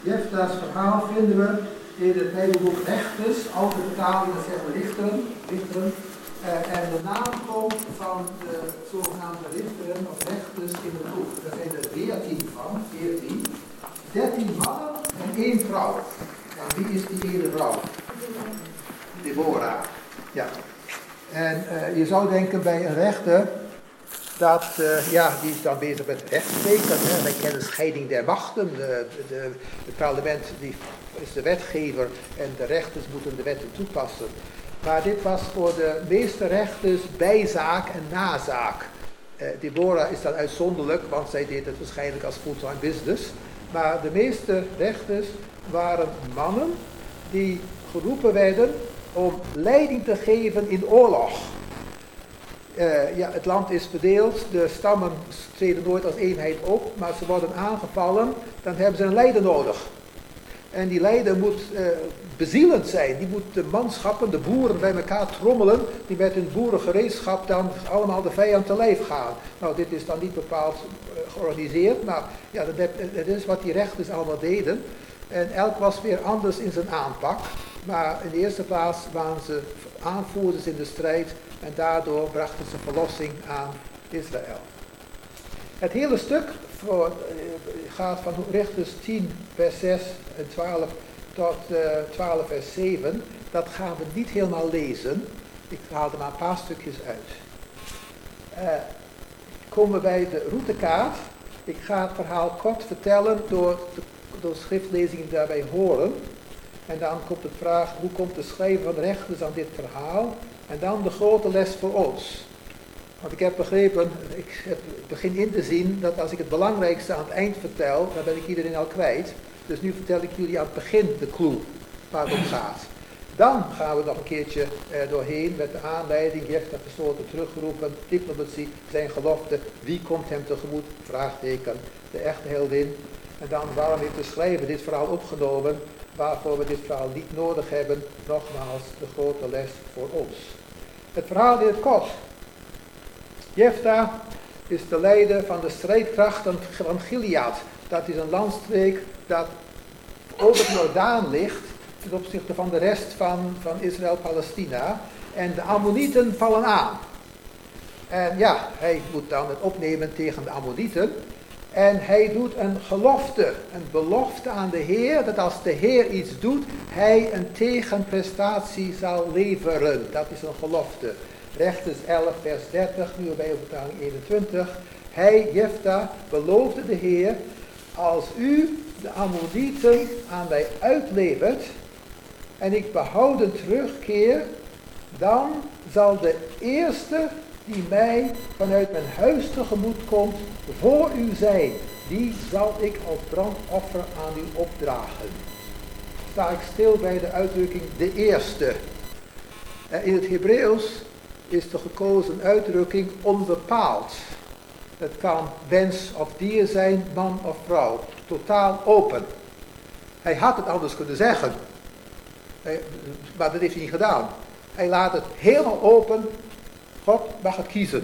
Jefta's verhaal vinden we in het Bijbelboek Rechters, oude vertalingen zeggen we richteren. En de naam komt van de zogenaamde richteren of rechters in het boek. Daar zijn er 14 van, 13 mannen en 1 vrouw. En wie is die ene vrouw? Deborah. Ja. En je zou denken bij een rechter dat, die is dan bezig met rechtspreken. Wij kennen scheiding der machten. Het parlement is de wetgever en de rechters moeten de wetten toepassen. Maar dit was voor de meeste rechters bijzaak en nazaak. Deborah is dan uitzonderlijk, want zij deed het waarschijnlijk als fulltime business. Maar de meeste rechters waren mannen die geroepen werden om leiding te geven in oorlog. Het land is verdeeld, de stammen treden nooit als eenheid op, maar ze worden aangevallen, dan hebben ze een leider nodig. En die leider moet bezielend zijn, die moet de manschappen, de boeren bij elkaar trommelen, die met hun boerengereedschap dan allemaal de vijand te lijf gaan. Nou, dit is dan niet bepaald georganiseerd, maar ja, dat is wat die rechters allemaal deden. En elk was weer anders in zijn aanpak, maar in de eerste plaats waren ze aanvoerders in de strijd en daardoor brachten ze verlossing aan Israël. Het hele stuk gaat van Richters 10 vers 6 en 12 tot 12 vers 7. Dat gaan we niet helemaal lezen. Ik haal er maar een paar stukjes uit. Komen we bij de routekaart. Ik ga het verhaal kort vertellen door schriftlezingen die daarbij horen. En dan komt de vraag, hoe komt de schrijver van de rechters aan dit verhaal? En dan de grote les voor ons. Want ik heb begrepen, ik begin in te zien dat als ik het belangrijkste aan het eind vertel, dan ben ik iedereen al kwijt. Dus nu vertel ik jullie aan het begin de clue waar het om gaat. Dan gaan we nog een keertje doorheen met de aanleiding, Jefta gesloten, teruggeroepen, diplomatie, zijn gelofte, wie komt hem tegemoet, vraagteken, de echte heldin. En dan waarom heeft de schrijver dit verhaal opgenomen, waarvoor we dit verhaal niet nodig hebben, nogmaals de grote les voor ons. Het verhaal in het kort. Jefta is de leider van de strijdkrachten van Gilead. Dat is een landstreek dat over de Jordaan ligt ten opzichte van de rest van Israël-Palestina. En de Ammonieten vallen aan. En ja, hij moet dan het opnemen tegen de Ammonieten. En hij doet een gelofte, een belofte aan de Heer, dat als de Heer iets doet, hij een tegenprestatie zal leveren. Dat is een gelofte. Rechters 11 vers 30, nu bij vertaling 21. Hij, Jefta, beloofde de Heer, als u de Ammonieten aan mij uitlevert en ik behouden terugkeer, dan zal de eerste die mij vanuit mijn huis tegemoet komt voor u zijn, die zal ik als brandoffer aan u opdragen. Sta ik stil bij de uitdrukking de eerste. In het Hebreeuws is de gekozen uitdrukking onbepaald. Het kan mens of dier zijn, man of vrouw. Totaal open. Hij had het anders kunnen zeggen. Maar dat heeft hij niet gedaan. Hij laat het helemaal open. God mag het kiezen.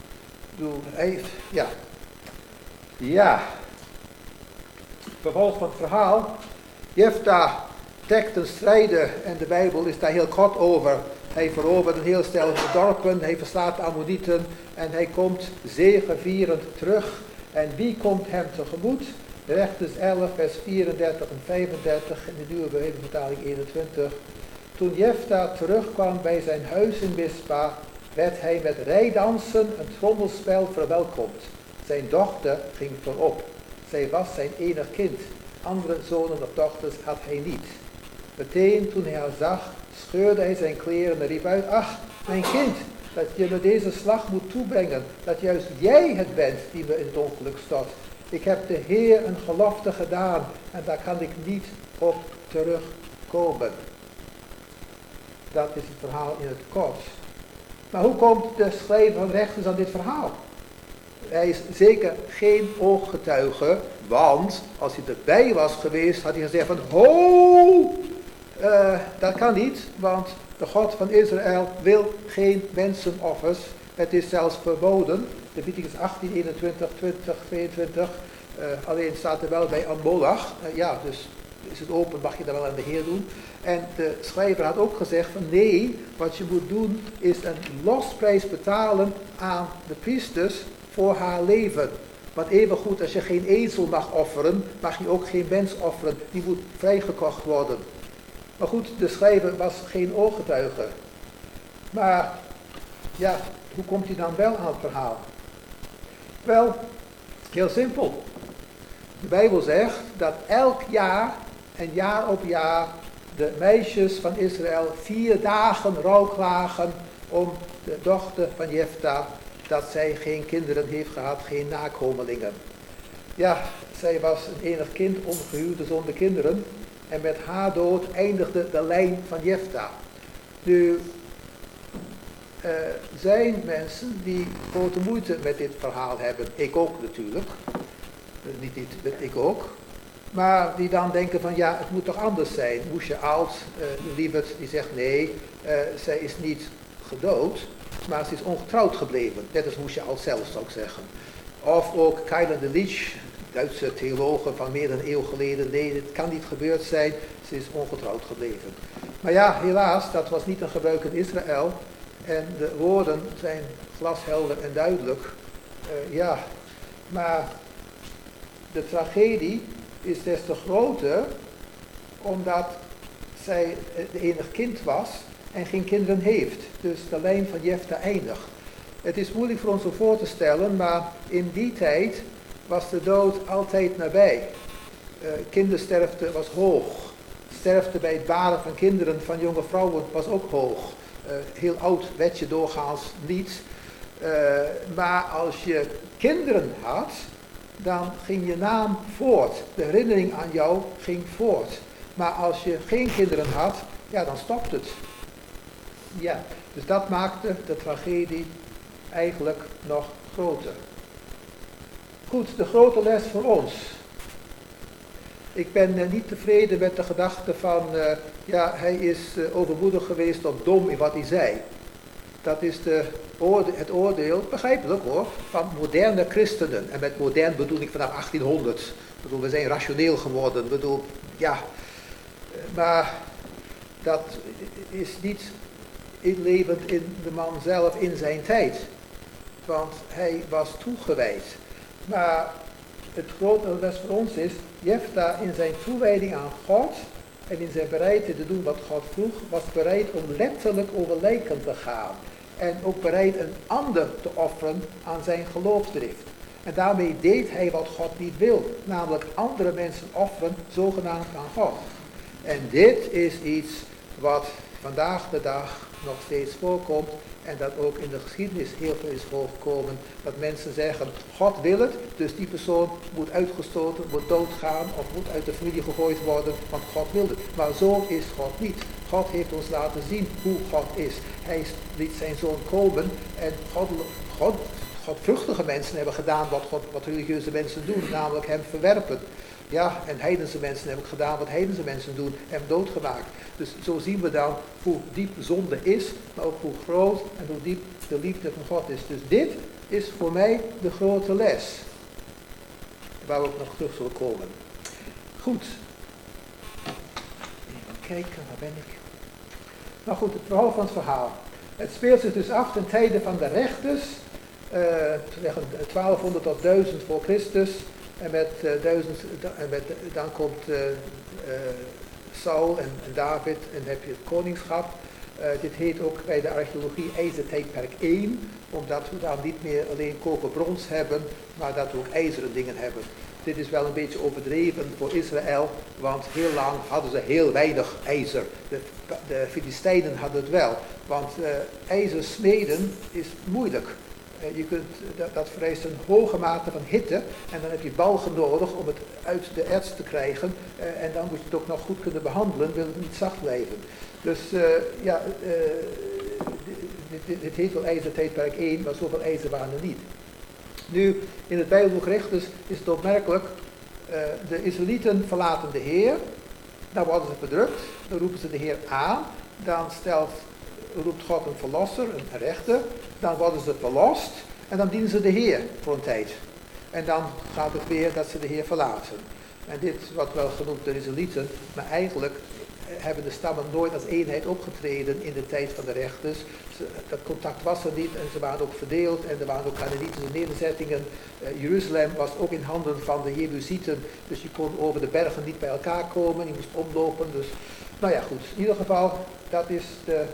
Ja. Vervolgens van het verhaal. Jefta trekt een strijder en de Bijbel is daar heel kort over. Hij verovert een heel stel dorpen, hij verslaat de Ammonieten en hij komt zegevierend terug. En wie komt hem tegemoet? Rechters 11 vers 34 en 35 in de nieuwe Bijbelvertaling 21. Toen Jefta terugkwam bij zijn huis in Mispa, werd hij met rijdansen en trommelspel verwelkomd. Zijn dochter ging voorop. Zij was zijn enig kind. Andere zonen of dochters had hij niet. Meteen toen hij haar zag, scheurde hij zijn kleren en riep uit, ach, mijn kind, dat je me deze slag moet toebrengen, dat juist jij het bent die me in het ongeluk stort. Ik heb de Heer een gelofte gedaan en daar kan ik niet op terugkomen. Dat is het verhaal in het kort. Maar hoe komt de schrijver van rechters aan dit verhaal? Hij is zeker geen ooggetuige, want als hij erbij was geweest, had hij gezegd van, dat kan niet, want de God van Israël wil geen mensenoffers. Het is zelfs verboden. Leviticus 18, 21, 20, 22. Alleen staat er wel bij Amolach. Dus is het open, mag je dat wel aan de Heer doen. En de schrijver had ook gezegd van nee, wat je moet doen is een losprijs betalen aan de priesters voor haar leven. Want evengoed als je geen ezel mag offeren, mag je ook geen mens offeren. Die moet vrijgekocht worden. Maar goed, de schrijver was geen ooggetuige. Maar ja, hoe komt hij dan wel aan het verhaal? Wel, heel simpel. De Bijbel zegt dat elk jaar en jaar op jaar de meisjes van Israël 4 dagen rouw klagen om de dochter van Jefta, dat zij geen kinderen heeft gehad, geen nakomelingen. Ja, zij was een enig kind, ongehuwde zonder kinderen. En met haar dood eindigde de lijn van Jefta. Nu zijn mensen die grote moeite met dit verhaal hebben. Ik ook natuurlijk. Ik ook. Maar die dan denken van ja, het moet toch anders zijn. Moesje oud, Lievert, die zegt nee, zij is niet gedood, maar ze is ongetrouwd gebleven. Net als Moesje oud zelf, zou ik zeggen. Of ook Keiler de Lich, Duitse theologen van meer dan een eeuw geleden. Nee, het kan niet gebeurd zijn, ze is ongetrouwd gebleven. Maar ja, helaas, dat was niet een gebruik in Israël. En de woorden zijn glashelder en duidelijk. Ja, maar de tragedie is des te groter, omdat zij de enig kind was en geen kinderen heeft. Dus de lijn van Jefta eindigt. Het is moeilijk voor ons om voor te stellen, maar in die tijd was de dood altijd nabij. Kindersterfte was hoog. Sterfte bij het baren van kinderen van jonge vrouwen was ook hoog. Heel oud werd je doorgaans niet. Maar als je kinderen had, dan ging je naam voort. De herinnering aan jou ging voort. Maar als je geen kinderen had, ja, dan stopt het. Ja, dus dat maakte de tragedie eigenlijk nog groter. Goed, de grote les voor ons. Ik ben niet tevreden met de gedachte van, ja, hij is overmoedig geweest of dom in wat hij zei. Dat is het oordeel, begrijpelijk hoor, van moderne christenen. En met modern bedoel ik vanaf 1800. Ik bedoel, we zijn rationeel geworden. Ik bedoel, ja, maar dat is niet inlevend in de man zelf in zijn tijd. Want hij was toegewijd. Maar het grote les voor ons is, Jefta in zijn toewijding aan God en in zijn bereidheid te doen wat God vroeg, was bereid om letterlijk over lijken te gaan. En ook bereid een ander te offeren aan zijn geloofsdrift. En daarmee deed hij wat God niet wil, namelijk andere mensen offeren, zogenaamd aan God. En dit is iets wat vandaag de dag nog steeds voorkomt en dat ook in de geschiedenis heel veel is voorgekomen, dat mensen zeggen, God wil het, dus die persoon moet uitgestoten, moet doodgaan of moet uit de familie gegooid worden, want God wil het. Maar zo is God niet. God heeft ons laten zien hoe God is. Hij liet zijn zoon komen en godvruchtige mensen hebben gedaan wat religieuze mensen doen, namelijk hem verwerpen. Ja, en heidense mensen hebben gedaan wat heidense mensen doen, hem doodgemaakt. Dus zo zien we dan hoe diep zonde is, maar ook hoe groot en hoe diep de liefde van God is. Dus dit is voor mij de grote les, waar we ook nog terug zullen komen. Goed. Even kijken, waar ben ik? Nou goed, het verhaal van het verhaal. Het speelt zich dus af ten tijde van de rechters, 1200 tot 1000 voor Christus. En dan komt Saul en David en dan heb je het koningschap. Dit heet ook bij de archeologie ijzertijdperk 1, omdat we dan niet meer alleen koper-brons hebben, maar dat we ook ijzeren dingen hebben. Dit is wel een beetje overdreven voor Israël, want heel lang hadden ze heel weinig ijzer. De Filistijnen hadden het wel, want ijzer smeden is moeilijk. Dat vereist een hoge mate van hitte en dan heb je balgen nodig om het uit de erts te krijgen en dan moet je het ook nog goed kunnen behandelen, wil het niet zacht blijven. Dus dit heet wel ijzertijdperk 1, maar zoveel ijzer waren er niet. Nu, in het Bijbelboek Richters is het opmerkelijk, de Israëlieten verlaten de Heer, dan worden ze verdrukt, dan roepen ze de Heer aan, dan roept God een verlosser, een rechter, dan worden ze verlost en dan dienen ze de Heer voor een tijd. En dan gaat het weer dat ze de Heer verlaten. En dit wordt wel genoemd de Israëlieten, maar eigenlijk hebben de stammen nooit als eenheid opgetreden in de tijd van de rechters. Dat contact was er niet en ze waren ook verdeeld en er waren ook Canaanitische nederzettingen. Jeruzalem was ook in handen van de Jebusieten, dus je kon over de bergen niet bij elkaar komen, je moest omlopen. Dus, nou ja goed, in ieder geval, dat is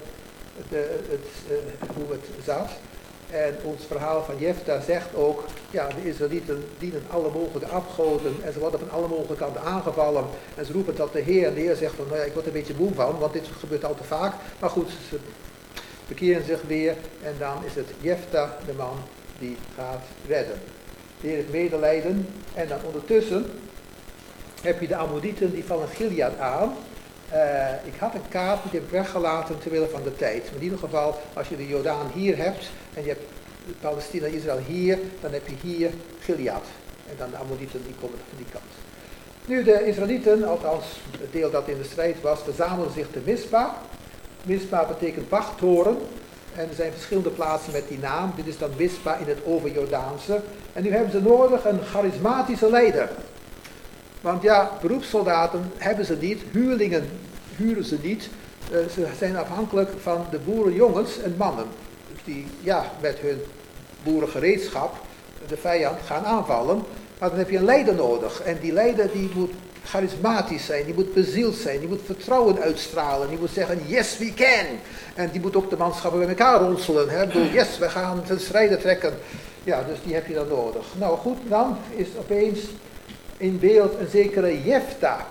hoe het zat. En ons verhaal van Jefta zegt ook, ja, de Israëlieten dienen alle mogelijke afgoden en ze worden van alle mogelijke kanten aangevallen. En ze roepen tot de Heer en de Heer zegt van, nou ja, ik word er een beetje moe van, want dit gebeurt al te vaak. Maar goed, ze bekeren zich weer en dan is het Jefta, de man, die gaat redden. De Heer heeft medelijden en dan ondertussen heb je de Ammonieten, die vallen Gilead aan. Ik had een kaart, die heb ik weggelaten terwille van de tijd. Maar in ieder geval, als je de Jordaan hier hebt en je hebt Palestina, Israël hier, dan heb je hier Gilead. En dan de Ammonieten, die komen van die kant. Nu de Israëlieten, althans het deel dat in de strijd was, verzamelden zich te Mispa. Mispa betekent wachttoren. En er zijn verschillende plaatsen met die naam. Dit is dan Mispa in het overjordaanse. En nu hebben ze nodig een charismatische leider. Want ja, beroepssoldaten hebben ze niet, huurlingen huren ze niet. Ze zijn afhankelijk van de boerenjongens en mannen. Die ja, met hun boerengereedschap de vijand gaan aanvallen. Maar dan heb je een leider nodig. En die leider die moet charismatisch zijn, die moet bezield zijn, die moet vertrouwen uitstralen. Die moet zeggen, yes we can. En die moet ook de manschappen bij elkaar ronselen. Hè? Ik bedoel, yes, we gaan ten strijde trekken. Ja, dus die heb je dan nodig. Nou goed, dan is opeens in beeld een zekere Jefta.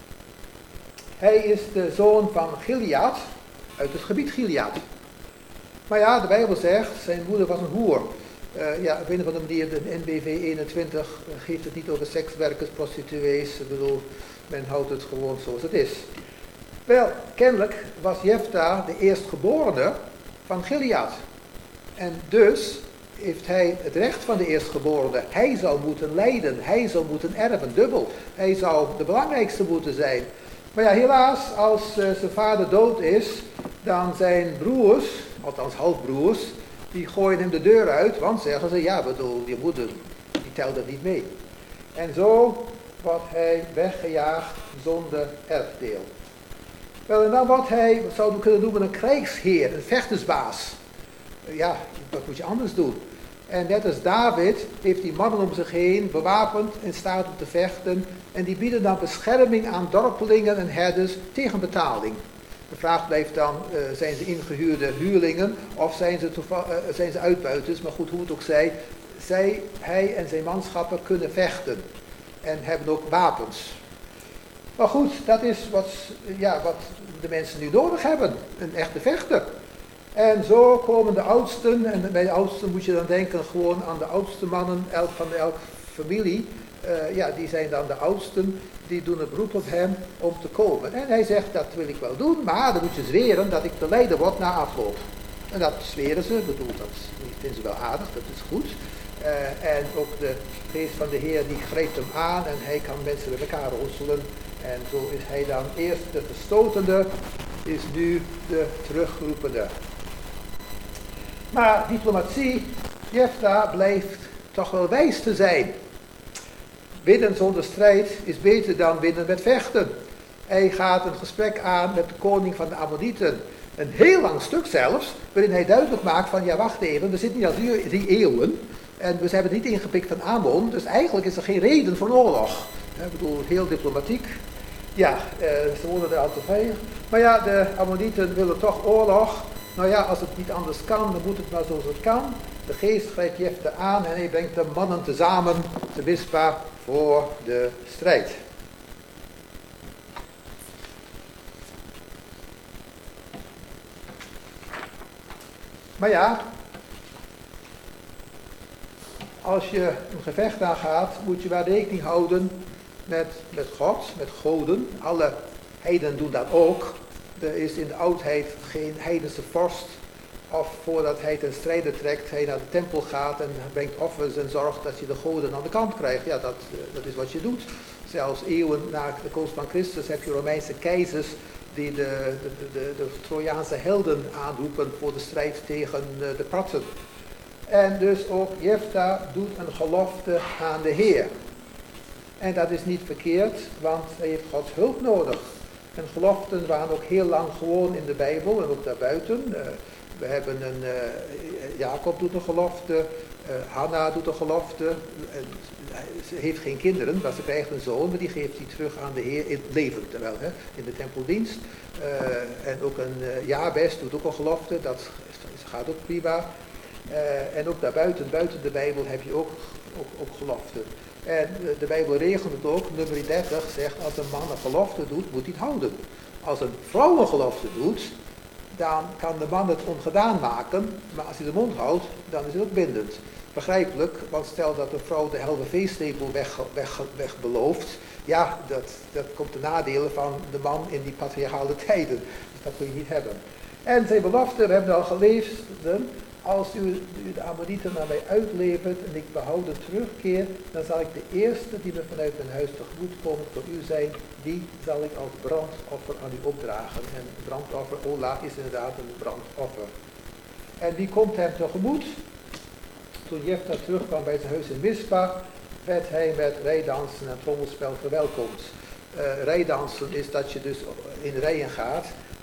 Hij is de zoon van Gilead, uit het gebied Gilead. Maar ja, de Bijbel zegt, zijn moeder was een hoer. Ja, op een of andere manier, de NBV 21 geeft het niet over sekswerkers, prostituees. Ik bedoel, men houdt het gewoon zoals het is. Wel, kennelijk was Jefta de eerstgeborene van Gilead. En dus heeft hij het recht van de eerstgeborene. Hij zou moeten leiden, hij zou moeten erven, dubbel. Hij zou de belangrijkste moeten zijn. Maar ja, helaas, als zijn vader dood is, dan zijn broers, althans halfbroers, die gooien hem de deur uit, want zeggen ze, ja, bedoel, je moeder, die telt er niet mee. En zo wordt hij weggejaagd zonder erfdeel. Wel, en dan wordt hij, wat zouden we kunnen noemen, een krijgsheer, een vechtersbaas. Ja, wat moet je anders doen? En net als David heeft hij mannen om zich heen, bewapend in staat om te vechten. En die bieden dan bescherming aan dorpelingen en herders tegen betaling. De vraag blijft dan, zijn ze ingehuurde huurlingen of zijn ze uitbuiters? Maar goed, hoe het ook zij, hij en zijn manschappen kunnen vechten. En hebben ook wapens. Maar goed, dat is wat de mensen nu nodig hebben. Een echte vechter. En zo komen de oudsten, en bij de oudsten moet je dan denken gewoon aan de oudste mannen van elke familie. Die zijn dan de oudsten, die doen het beroep op hem om te komen. En hij zegt, dat wil ik wel doen, maar dan moet je zweren dat ik de leider word na afloop. En dat zweren ze, dat vinden ze wel aardig, dat is goed. En ook de geest van de Heer die grijpt hem aan en hij kan mensen bij elkaar ronselen. En zo is hij dan eerst de verstotende, is nu de teruggeroepende. Maar diplomatie, Jefta blijft toch wel wijs te zijn. Winnen zonder strijd is beter dan winnen met vechten. Hij gaat een gesprek aan met de koning van de Ammonieten. Een heel lang stuk zelfs, waarin hij duidelijk maakt van, ja wacht even, we zitten hier al 3 eeuwen. En we hebben het niet ingepikt van Ammon, dus eigenlijk is er geen reden voor oorlog. Ik bedoel, heel diplomatiek. Ja, ze worden er al te veilig. Maar ja, de Ammonieten willen toch oorlog. Nou ja, als het niet anders kan, dan moet het maar zoals het kan. De geest grijpt Jefta aan en hij brengt de mannen tezamen te Mispa voor de strijd. Maar ja, als je een gevecht aangaat, moet je wel rekening houden met God, met goden. Alle heidenen doen dat ook. Er is in de oudheid geen heidense vorst, of voordat hij ten strijde trekt, hij naar de tempel gaat en brengt offers en zorgt dat je de goden aan de kant krijgt. Ja, dat is wat je doet. Zelfs eeuwen na de komst van Christus heb je Romeinse keizers die de Trojaanse helden aanroepen voor de strijd tegen de Parten. En dus ook Jefta doet een gelofte aan de Heer. En dat is niet verkeerd, want hij heeft Gods hulp nodig. En geloften waren ook heel lang gewoon in de Bijbel en ook daarbuiten. We hebben Jacob doet een gelofte, Hanna doet een gelofte. Ze heeft geen kinderen, maar ze krijgt een zoon, maar die geeft hij terug aan de Heer in het leven, terwijl in de tempeldienst. En ook een Jabes doet ook een gelofte, dat gaat ook prima. En ook daarbuiten, buiten de Bijbel heb je ook geloften. En de Bijbel regelt het ook, nummer 30 zegt, als een man een gelofte doet, moet hij het houden. Als een vrouw een gelofte doet, dan kan de man het ongedaan maken, maar als hij de mond houdt, dan is het ook bindend. Begrijpelijk, want stel dat een vrouw de halve veestapel weg belooft, ja, dat komt de nadelen van de man in die patriarchale tijden. Dus dat kun je niet hebben. En zijn belofte, we hebben al gelezen, als u de Ammonieten naar mij uitlevert en ik behoud een terugkeer, dan zal ik de eerste die me vanuit mijn huis tegemoet komen voor u zijn, die zal ik als brandoffer aan u opdragen. En een brandoffer, Ola, is inderdaad een brandoffer. En wie komt hem tegemoet? Toen Jefta terugkwam bij zijn huis in Mispa, werd hij met rijdansen en trommelspel verwelkomd. Rijdansen is dat je dus in rijen gaat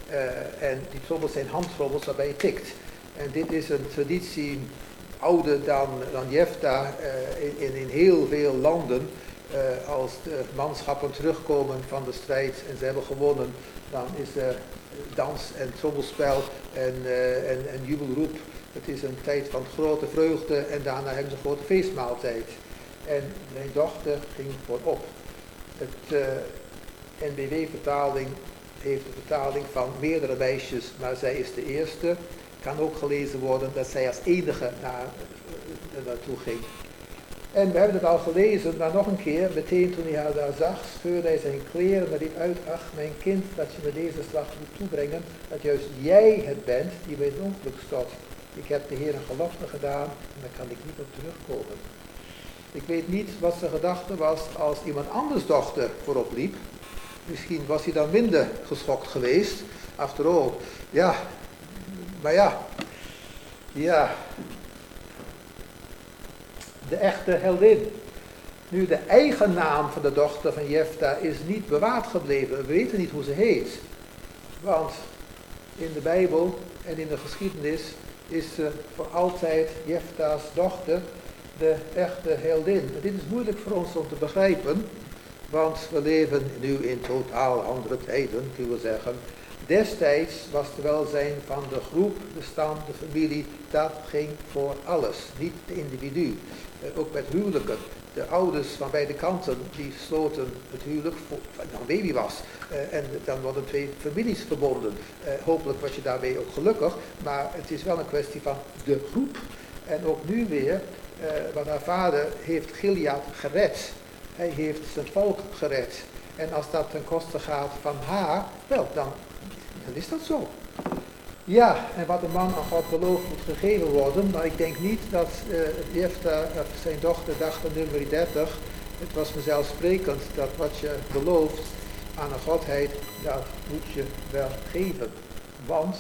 en die trommels zijn handtrommels waarbij je tikt. En dit is een traditie ouder dan Jefta in heel veel landen. Als de manschappen terugkomen van de strijd en ze hebben gewonnen, dan is er dans en trommelspel en jubelroep. Het is een tijd van grote vreugde en daarna hebben ze een grote feestmaaltijd. En mijn dochter ging voorop. Het NBW-vertaling heeft de vertaling van meerdere meisjes, maar zij is de eerste. Kan ook gelezen worden dat zij als enige naartoe ging. En we hebben het al gelezen, maar nog een keer, meteen toen hij haar daar zag, scheurde hij zijn kleren en riep uit, ach mijn kind, dat je me deze slag moet toebrengen, dat juist jij het bent die bij het ongeluk stort. Ik heb de Heer een gelofte gedaan en daar kan ik niet op terugkomen. Ik weet niet wat zijn gedachte was als iemand anders dochter voorop liep. Misschien was hij dan minder geschokt geweest. After all, ja, maar ja, de echte heldin. Nu, de eigen naam van de dochter van Jefta is niet bewaard gebleven. We weten niet hoe ze heet. Want in de Bijbel en in de geschiedenis is ze voor altijd Jefta's dochter, de echte heldin. En dit is moeilijk voor ons om te begrijpen, want we leven nu in totaal andere tijden, kunnen we zeggen. Destijds was het welzijn van de groep, de stam, de familie, dat ging voor alles, niet de individu. Ook met huwelijken. De ouders van beide kanten, die sloten het huwelijk voor een baby was. En dan worden twee families verbonden. Hopelijk was je daarmee ook gelukkig, maar het is wel een kwestie van de groep. En ook nu weer, want haar vader heeft Gilead gered. Hij heeft zijn volk gered. En als dat ten koste gaat van haar, wel, dan is dat zo. Ja, en wat een man aan God belooft moet gegeven worden, maar ik denk niet dat Jefta, zijn dochter, dacht aan nummer 30. Het was vanzelfsprekend dat wat je belooft aan een godheid, dat moet je wel geven. Want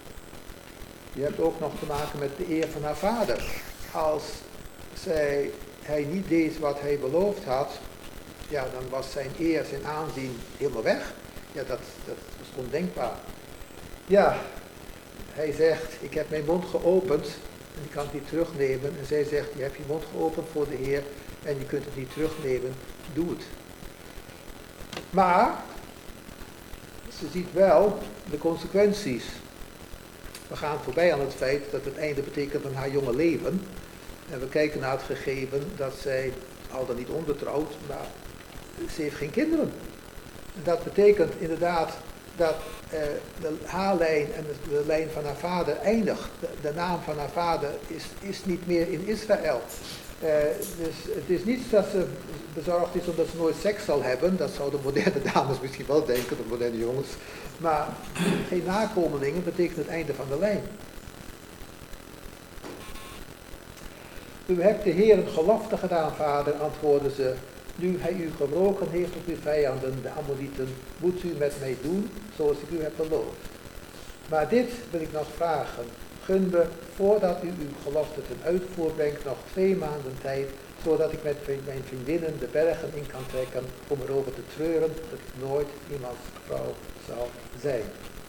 je hebt ook nog te maken met de eer van haar vader. Als hij niet deed wat hij beloofd had, ja, dan was zijn eer, zijn aanzien helemaal weg. Ja, dat was ondenkbaar. Ja, hij zegt, ik heb mijn mond geopend en ik kan het niet terugnemen. En zij zegt, je hebt je mond geopend voor de Heer en je kunt het niet terugnemen. Doe het. Maar ze ziet wel de consequenties. We gaan voorbij aan het feit dat het einde betekent van haar jonge leven. En we kijken naar het gegeven dat zij, al dan niet onbetrouwd, maar ze heeft geen kinderen. En dat betekent inderdaad dat de haarlijn en de lijn van haar vader eindigt. De naam van haar vader is niet meer in Israël. Dus het is niet dat ze bezorgd is omdat ze nooit seks zal hebben. Dat zouden moderne dames misschien wel denken, de moderne jongens. Maar geen nakomelingen betekent het einde van de lijn. U hebt de Heer een gelofte gedaan, vader, antwoordde ze. Nu hij u gebroken heeft op uw vijanden, de Ammonieten, moet u met mij doen zoals ik u heb beloofd. Maar dit wil ik nog vragen. Gun me, voordat u uw gelofte ten uitvoer brengt, nog 2 maanden tijd, zodat ik met mijn vriendinnen de bergen in kan trekken om erover te treuren dat ik nooit iemands vrouw zal zijn.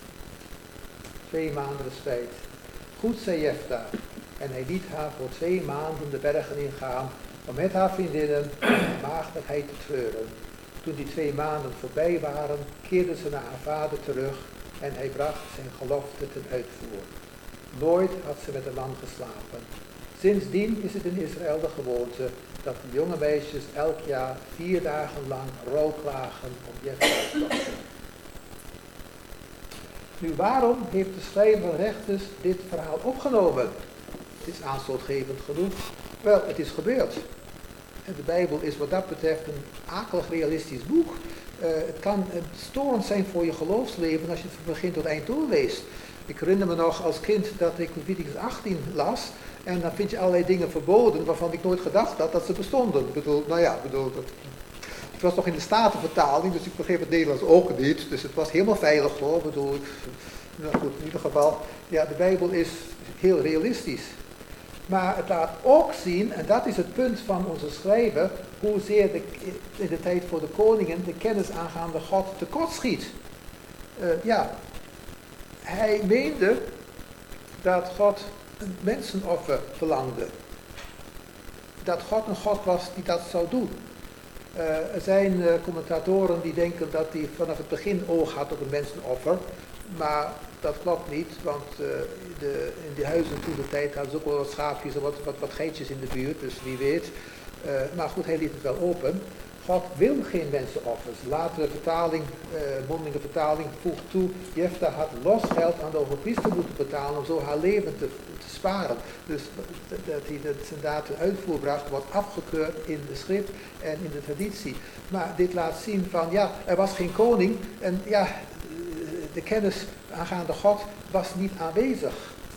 2 maanden respijt. Goed, zei Jefta, en hij liet haar voor 2 maanden de bergen ingaan om met haar vriendinnen en maagdelijkheid te treuren. Toen die 2 maanden voorbij waren, keerde ze naar haar vader terug en hij bracht zijn gelofte ten uitvoer. Nooit had ze met een man geslapen. Sindsdien is het in Israël de gewoonte dat de jonge meisjes elk jaar 4 dagen lang rouwklagen om Jefta's dochter. Nu, waarom heeft de schrijver van Rechters dit verhaal opgenomen? Het is aanstootgevend genoeg. Wel, het is gebeurd. En de Bijbel is wat dat betreft een akelig realistisch boek. Het kan storend zijn voor je geloofsleven als je het van begin tot eind doorleest. Ik herinner me nog als kind dat ik Leviticus 18 las. En dan vind je allerlei dingen verboden waarvan ik nooit gedacht had dat ze bestonden. Het was nog in de Statenvertaling, dus ik begreep het Nederlands ook niet. Dus het was helemaal veilig hoor. Nou goed, in ieder geval, ja, de Bijbel is heel realistisch. Maar het laat ook zien, en dat is het punt van onze schrijver, hoezeer in de tijd voor de koningen de kennis aangaande God tekortschiet. Hij meende dat God een mensenoffer verlangde. Dat God een God was die dat zou doen. Er zijn commentatoren die denken dat hij vanaf het begin oog had op een mensenoffer. Maar dat klopt niet, want in die huizen toen de tijd hadden ze ook wel wat schaapjes en wat geitjes in de buurt, dus wie weet. Maar goed, hij liet het wel open. God wil geen mensenoffers. Latere vertaling, mondelinge vertaling, voegt toe, Jefta had los geld aan de overpriester moeten betalen om zo haar leven te sparen. Dus dat hij dat inderdaad ten uitvoer bracht, wordt afgekeurd in de schrift en in de traditie. Maar dit laat zien van, ja, er was geen koning en ja, de kennis aangaande God was niet aanwezig.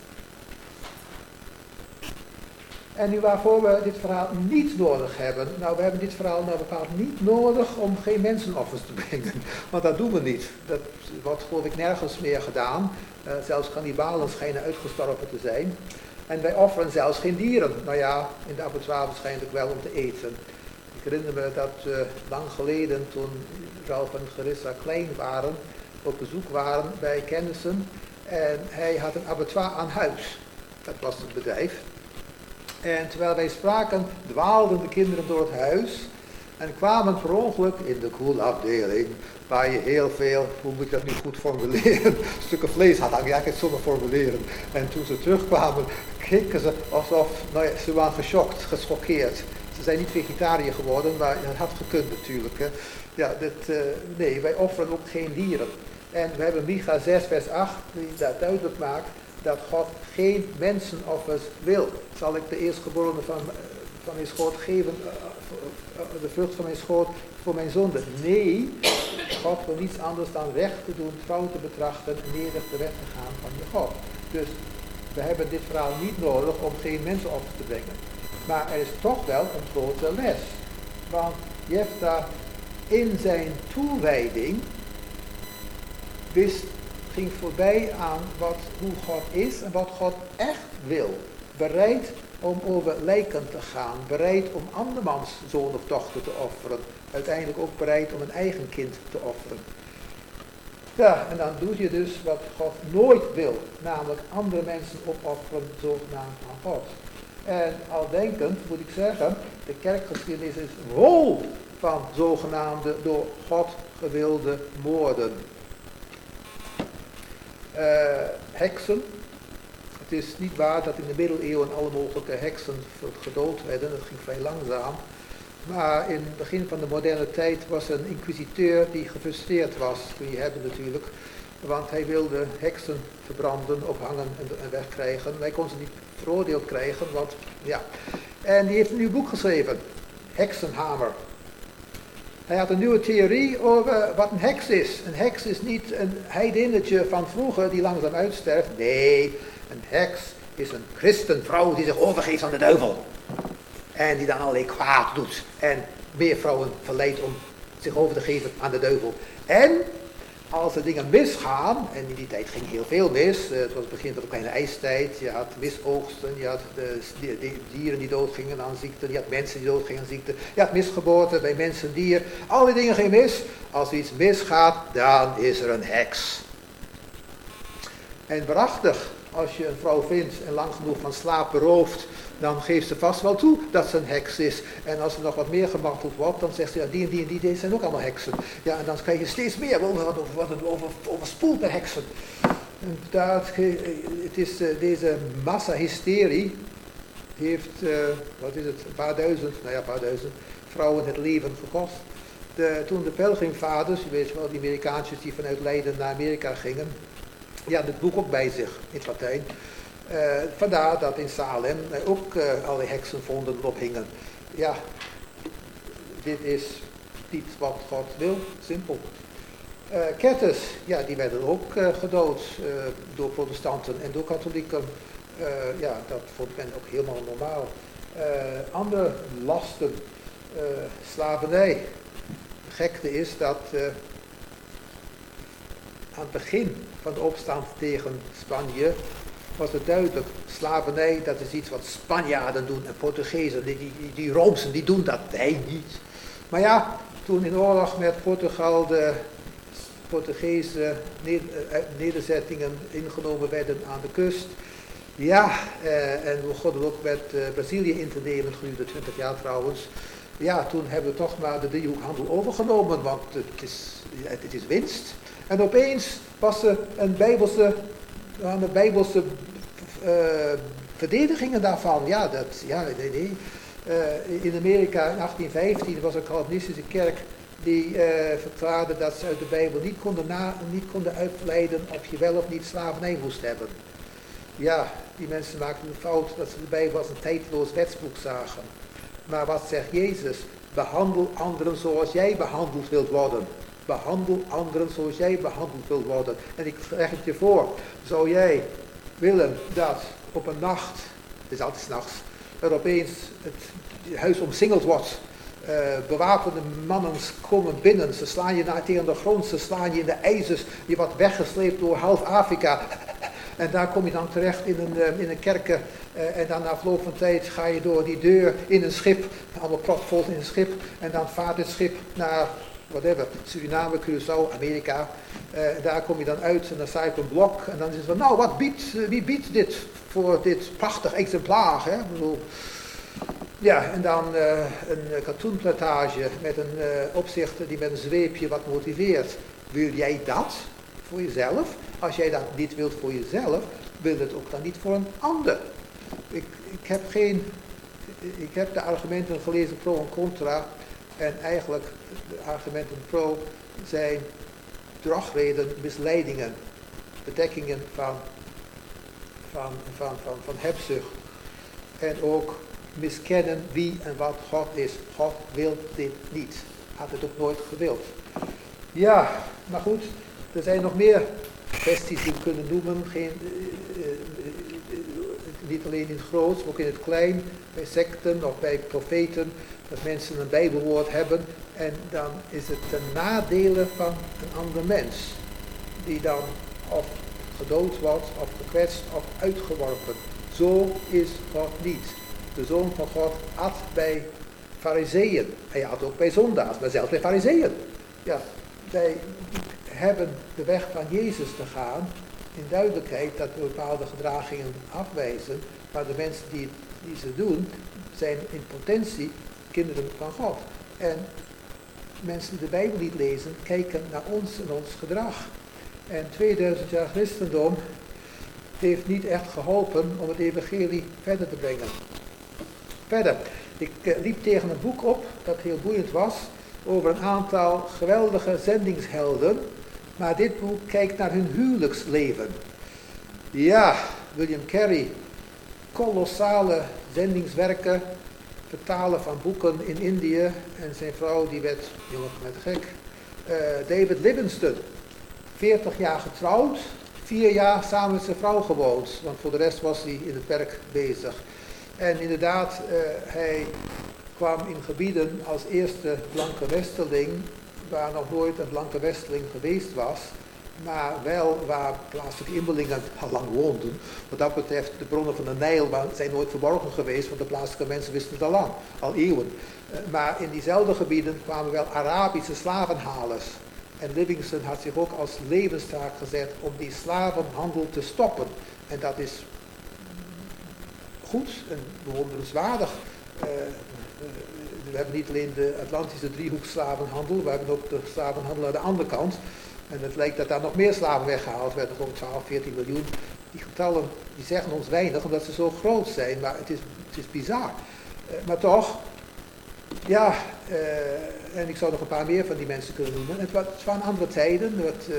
En nu waarvoor we dit verhaal niet nodig hebben. Nou, we hebben dit verhaal nou bepaald niet nodig om geen mensenoffers te brengen. Want dat doen we niet. Dat wordt geloof ik nergens meer gedaan. Zelfs kannibalen schijnen uitgestorven te zijn. En wij offeren zelfs geen dieren. Nou ja, in de abattoir waarschijnlijk wel om te eten. Ik herinner me dat lang geleden, toen Ralf en Gerissa klein waren, op bezoek waren bij kennissen. En hij had een abattoir aan huis. Dat was het bedrijf. En terwijl wij spraken, dwaalden de kinderen door het huis en kwamen per ongeluk in de koelafdeling, waar je heel veel, hoe moet ik dat nu goed formuleren, stukken vlees had hangen. Ja, ik kan het zo maar formuleren. En toen ze terugkwamen, keken ze alsof, ze waren geschokkeerd. Ze zijn niet vegetariër geworden, maar het had gekund natuurlijk. Hè. Ja, nee, wij offeren ook geen dieren. En we hebben Micha 6 vers 8, die dat duidelijk maakt, dat God geen mensenoffers wil. Zal ik de eerstgeborene van mijn schoot geven, de vrucht van mijn schoot voor mijn zonde? Nee, God wil niets anders dan recht te doen, trouw te betrachten en nederig de weg te gaan van je God. Dus we hebben dit verhaal niet nodig om geen mensenoffers te brengen. Maar er is toch wel een grote les. Want Jefta in zijn toewijding ging voorbij aan hoe God is en wat God echt wil. Bereid om over lijken te gaan. Bereid om andermans zoon of dochter te offeren. Uiteindelijk ook bereid om een eigen kind te offeren. Ja, en dan doe je dus wat God nooit wil. Namelijk andere mensen opofferen zogenaamd aan God. En al denkend moet ik zeggen, de kerkgeschiedenis is vol van zogenaamde door God gewilde moorden. Heksen. Het is niet waar dat in de middeleeuwen alle mogelijke heksen gedood werden. Dat ging vrij langzaam. Maar in het begin van de moderne tijd was er een inquisiteur die gefrustreerd was. Kun je hebben natuurlijk. Want hij wilde heksen verbranden, ophangen en wegkrijgen. Hij kon ze niet veroordeeld krijgen, want ja. En die heeft een nieuw boek geschreven. Heksenhamer. Hij had een nieuwe theorie over wat een heks is. Een heks is niet een heidinnetje van vroeger die langzaam uitsterft. Nee, een heks is een christenvrouw die zich overgeeft aan de duivel. En die dan allerlei kwaad doet. En meer vrouwen verleidt om zich over te geven aan de duivel. En als er dingen misgaan, en in die tijd ging heel veel mis, het was het begin van de kleine ijstijd, je had misoogsten, je had de dieren die doodgingen aan ziekten, je had mensen die doodgingen aan ziekten, je had misgeboorten bij mensen en dieren, al die dingen gingen mis. Als er iets misgaat, dan is er een heks. En waarachtig, als je een vrouw vindt en lang genoeg van slaap berooft, dan geeft ze vast wel toe dat ze een heks is. En als er nog wat meer gemarteld wordt, dan zegt ze, ja, die en die en die zijn ook allemaal heksen. Ja, en dan krijg je steeds meer overspoeld met heksen. En het is deze massahysterie heeft, een paar duizend vrouwen het leven gekost. Toen de pelgrimvaders, je weet wel, die Amerikaantjes die vanuit Leiden naar Amerika gingen, die hadden het boek ook bij zich, in het Latijn. Vandaar dat in Salem ook alle heksen vonden erop hingen. Ja, dit is niet wat God wil, simpel. Ketters, ja, die werden ook gedood door protestanten en door katholieken. Ja, dat vond men ook helemaal normaal. Andere lasten, slavernij. Het gekte is dat aan het begin van de opstand tegen Spanje was het duidelijk, slavernij, dat is iets wat Spanjaarden doen en Portugezen, die Roomsen, die doen dat, wij niet. Maar ja, toen in oorlog met Portugal de Portugese nederzettingen ingenomen werden aan de kust, ja, en we begonnen ook met Brazilië in te nemen, gedurende 20 jaar trouwens. Ja, toen hebben we toch maar de driehoekhandel overgenomen, want het is winst. En opeens was er een bijbelse verdedigingen daarvan. In Amerika in 1815 was een Calvinistische kerk die verklaarde dat ze uit de Bijbel niet konden uitleiden of je wel of niet slavernij moest hebben. Ja, die mensen maakten de fout dat ze de Bijbel als een tijdloos wetsboek zagen. Maar wat zegt Jezus? Behandel anderen zoals jij behandeld wilt worden. Behandel anderen zoals jij behandeld wilt worden. En ik leg het je voor, zou jij willen dat op een nacht, het is altijd 's nachts, er opeens het huis omsingeld wordt. Bewapende mannen komen binnen, ze slaan je tegen de grond, ze slaan je in de ijzers, je wordt weggesleept door half Afrika. En daar kom je dan terecht in een kerken en dan na verloop van tijd ga je door die deur in een schip, allemaal propvol in een schip, en dan vaart het schip naar Suriname, Curaçao, Amerika. Daar kom je dan uit en dan sta je op een blok en dan is het van, nou wie biedt dit voor dit prachtig exemplaar? Hè? Ik bedoel, ja, en dan een katoenplantage met een opzichter die met een zweepje wat motiveert. Wil jij dat voor jezelf? Als jij dat niet wilt voor jezelf, wil het ook dan niet voor een ander. Ik heb de argumenten gelezen pro en contra. En eigenlijk de argumenten pro zijn drogreden, misleidingen, bedekkingen van hebzucht. En ook miskennen wie en wat God is. God wil dit niet. Had het ook nooit gewild. Ja, maar goed, er zijn nog meer kwesties die we kunnen noemen. Niet alleen in het groot, maar ook in het klein, bij secten of bij profeten, dat mensen een bijbelwoord hebben en dan is het ten nadele van een ander mens, die dan of gedood wordt, of gekwetst, of uitgeworpen. Zo is God niet. De Zoon van God at bij fariseeën. Hij at ook bij zondaars, maar zelfs bij fariseeën. Ja, wij hebben de weg van Jezus te gaan, in duidelijkheid dat we bepaalde gedragingen afwijzen, maar de mensen die ze doen, zijn in potentie kinderen van God. En mensen die de Bijbel niet lezen, kijken naar ons en ons gedrag. En 2000 jaar christendom heeft niet echt geholpen om het evangelie verder te brengen. Verder, ik liep tegen een boek op dat heel boeiend was, over een aantal geweldige zendingshelden. Maar dit boek kijkt naar hun huwelijksleven. Ja, William Carey, kolossale zendingswerken, vertalen van boeken in Indië. En zijn vrouw die werd, jongen met gek. David Livingstone, 40 jaar getrouwd, 4 jaar samen met zijn vrouw gewoond. Want voor de rest was hij in het werk bezig. En inderdaad, hij kwam in gebieden als eerste blanke westerling waar nog nooit een blanke westeling geweest was, maar wel waar plaatselijke inwonenden al lang woonden. Wat dat betreft, de bronnen van de Nijl zijn nooit verborgen geweest, want de plaatselijke mensen wisten het al lang, al eeuwen. Maar in diezelfde gebieden kwamen wel Arabische slavenhalers. En Livingstone had zich ook als levenstaak gezet om die slavenhandel te stoppen. En dat is goed en bewonderenswaardig. We hebben niet alleen de Atlantische driehoek slavenhandel, we hebben ook de slavenhandel aan de andere kant. En het lijkt dat daar nog meer slaven weggehaald werden, gewoon 12, 14 miljoen. Die getallen die zeggen ons weinig, omdat ze zo groot zijn, maar het is bizar. Maar toch, ja, en ik zou nog een paar meer van die mensen kunnen noemen. Het waren andere tijden,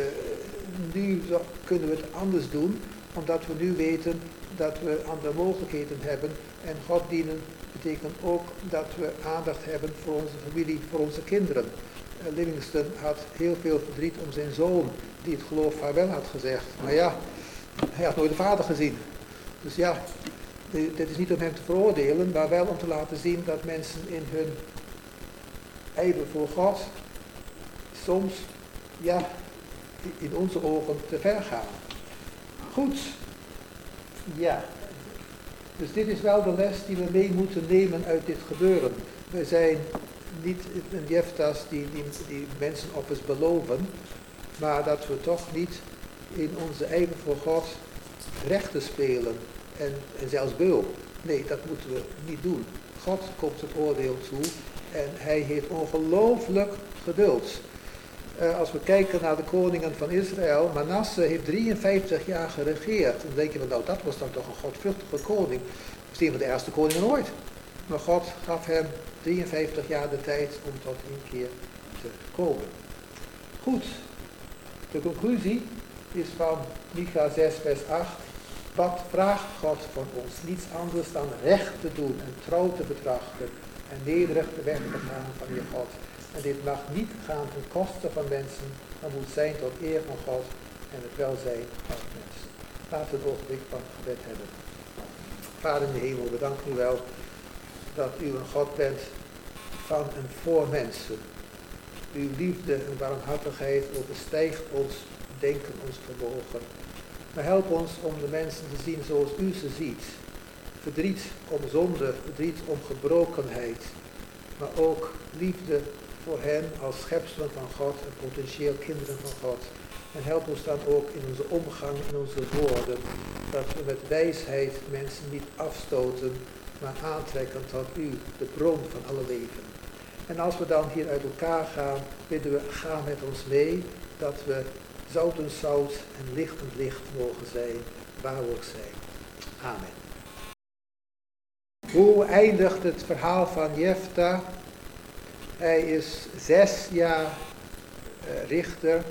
nu kunnen we het anders doen, omdat we nu weten dat we andere mogelijkheden hebben. En God dienen betekent ook dat we aandacht hebben voor onze familie, voor onze kinderen. Livingstone had heel veel verdriet om zijn zoon, die het geloof vaarwel had gezegd. Maar ja, hij had nooit de vader gezien. Dus ja, dit is niet om hem te veroordelen, maar wel om te laten zien dat mensen in hun ijver voor God soms, ja, in onze ogen te ver gaan. Goed, ja. Dus dit is wel de les die we mee moeten nemen uit dit gebeuren. We zijn niet een Jeftas die mensenoffers beloven, maar dat we toch niet in onze ijver voor God rechten spelen en zelfs beul. Nee, dat moeten we niet doen. God komt het oordeel toe en hij heeft ongelooflijk geduld. Als we kijken naar de koningen van Israël, Manasse heeft 53 jaar geregeerd. Dan denk je, nou dat was dan toch een godvruchtige koning. Dat is een van de eerste koningen ooit. Maar God gaf hem 53 jaar de tijd om tot inkeer te komen. Goed, de conclusie is van Micha 6 vers 8. Wat vraagt God van ons? Niets anders dan recht te doen en trouw te betrachten en nederig de weg te gaan van je God. En dit mag niet gaan ten koste van mensen, maar moet zijn tot eer van God en het welzijn van mensen. Laten we het ogenblik van gebed hebben. Vader in de hemel, we danken u wel dat u een God bent van en voor mensen. Uw liefde en barmhartigheid overstijgt ons denken, ons vermogen. Maar help ons om de mensen te zien zoals u ze ziet. Verdriet om zonde, verdriet om gebrokenheid, maar ook liefde voor hen als schepselen van God en potentieel kinderen van God. En help ons dan ook in onze omgang, in onze woorden, dat we met wijsheid mensen niet afstoten, maar aantrekken tot u, de bron van alle leven. En als we dan hier uit elkaar gaan, bidden we, ga met ons mee, dat we zoutend zout en lichtend licht mogen zijn, waar we ook zijn. Amen. Hoe eindigt het verhaal van Jefta? Hij is 6 jaar rechter.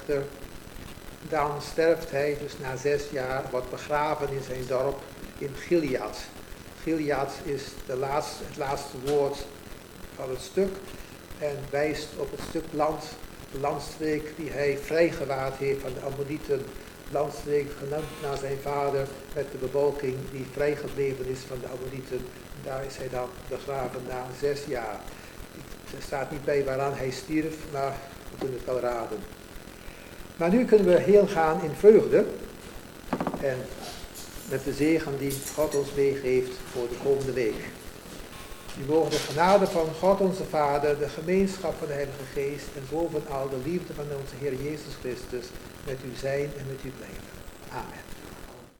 Dan sterft hij dus na 6 jaar, wordt begraven in zijn dorp in Gilead. Gilead is het laatste woord van het stuk en wijst op het stuk land, de landstreek die hij vrijgewaard heeft van de Ammonieten. Landstreek genoemd naar zijn vader met de bevolking die vrijgebleven is van de Ammonieten. Daar is hij dan begraven na 6 jaar. Er staat niet bij waaraan hij stierf, maar we kunnen het wel raden. Maar nu kunnen we heel gaan in vreugde en met de zegen die God ons meegeeft voor de komende week. Nu mogen de genade van God onze Vader, de gemeenschap van de Heilige Geest en bovenal de liefde van onze Heer Jezus Christus met u zijn en met u blijven. Amen.